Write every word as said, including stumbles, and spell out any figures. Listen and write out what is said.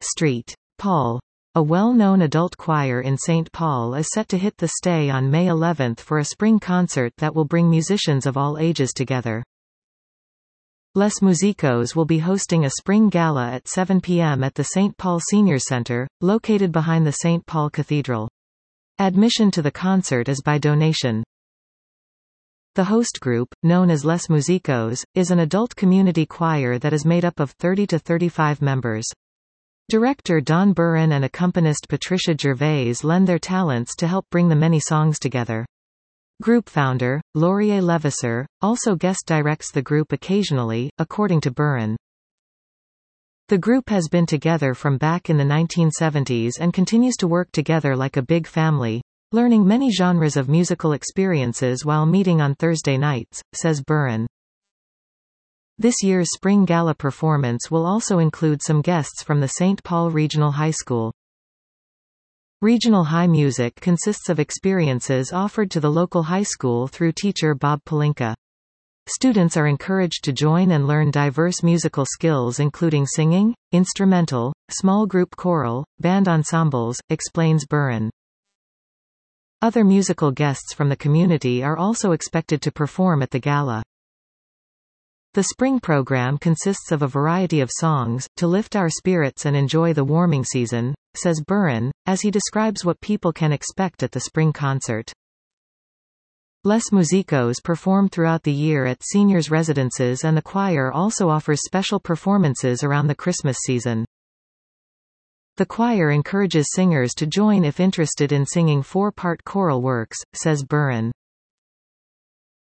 Street. Paul. A well-known adult choir in Saint Paul is set to hit the stage on May eleventh for a spring concert that will bring musicians of all ages together. Les Musicos will be hosting a spring gala at seven p m at the Saint Paul Senior Center, located behind the Saint Paul Cathedral. Admission to the concert is by donation. The host group, known as Les Musicos, is an adult community choir that is made up of thirty to thirty-five members. Director Don Buren and accompanist Patricia Gervais lend their talents to help bring the many songs together. Group founder, Laurier Levasseur, also guest directs the group occasionally, according to Buren. The group has been together from back in the nineteen seventies and continues to work together like a big family, learning many genres of musical experiences while meeting on Thursday nights, says Buren. This year's Spring Gala performance will also include some guests from the Saint Paul Regional High School. Regional High Music consists of experiences offered to the local high school through teacher Bob Palinka. Students are encouraged to join and learn diverse musical skills including singing, instrumental, small group choral, band ensembles, explains Buren. Other musical guests from the community are also expected to perform at the gala. The spring program consists of a variety of songs, to lift our spirits and enjoy the warming season, says Buren, as he describes what people can expect at the spring concert. Les Musicos perform throughout the year at seniors' residences and the choir also offers special performances around the Christmas season. The choir encourages singers to join if interested in singing four-part choral works, says Buren.